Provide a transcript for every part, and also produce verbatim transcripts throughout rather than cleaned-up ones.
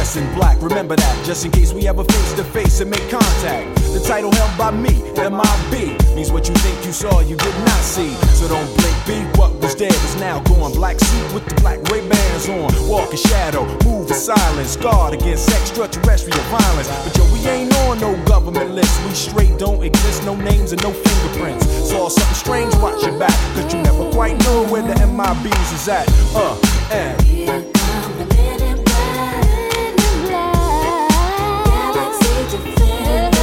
dress in black, remember that, just in case we ever face to face and make contact. The title held by me, M I B, means what you think you saw, you did not see. So don't blink, be what was dead is now gone. Black suit with the black Ray-Bans on, walk in shadow, move in silence, guard against extraterrestrial violence. But yo, we ain't on no government list, we straight don't exist, no names and no fingerprints. Saw something strange, watch your back, cause you never quite know where the M I Bs is at. Uh, and Here come the men in black, men in black, galaxy defenders.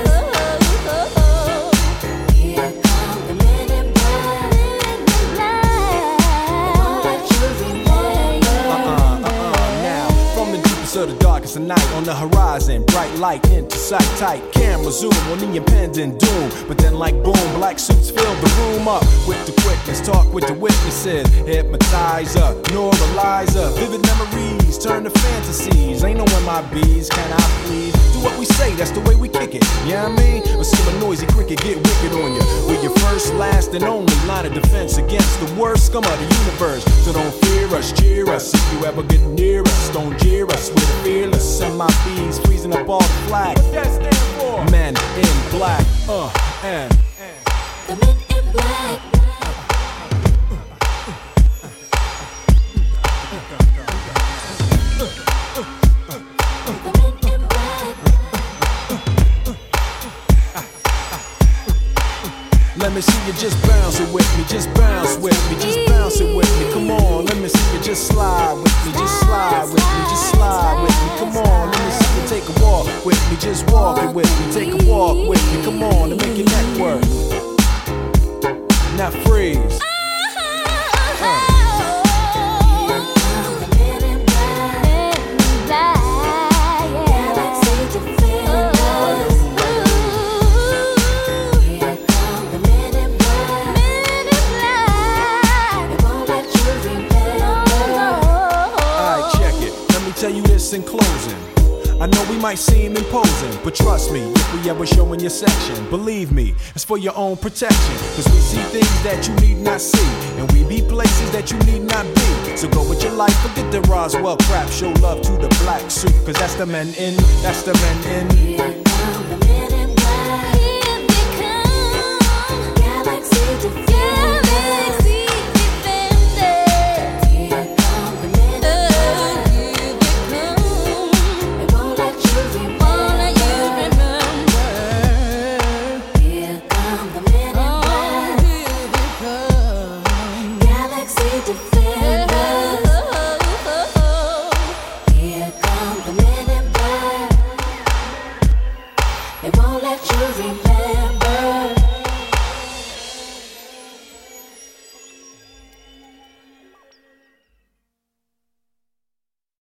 Here come the men in black, men in black, all that you remember. Uh-uh, uh-uh, now, from the deepest of the darkest of night, on the horizon, bright light into sight, tight camera zoom on the impending doom. But then like boom, black suits fill the room up with the quickness, talk with the witnesses, hypnotizer, neuralizer, vivid memories turn to fantasies. Ain't no M I Bs, can I please? Do what we say, that's the way we kick it, you know what I mean? Or see a noisy cricket get wicked on you. We're your first, last, and only line of defense against the worst scum of the universe. So don't fear us, cheer us, if you ever get near us, don't jeer us, we're the fearless M I Bs, freezing up all the flag. What that stand for? Men in black, uh, and The men in black. let me see you just bounce it with me, just bounce with me, just bounce it with me, come on. Let me see you just slide with me, just slide with me, just slide with me, come on. Let me see you take a walk with me, just walk it with me, take a walk with me, come on, and make your neck work. Now freeze. Uh. Tell you this in closing, I know we might seem imposing, but trust me, if we ever show in your section, believe me, it's for your own protection. Cause we see things that you need not see, and we be places that you need not be. So go with your life, forget the Roswell crap, show love to the black suit, cause that's the men in, that's the men in.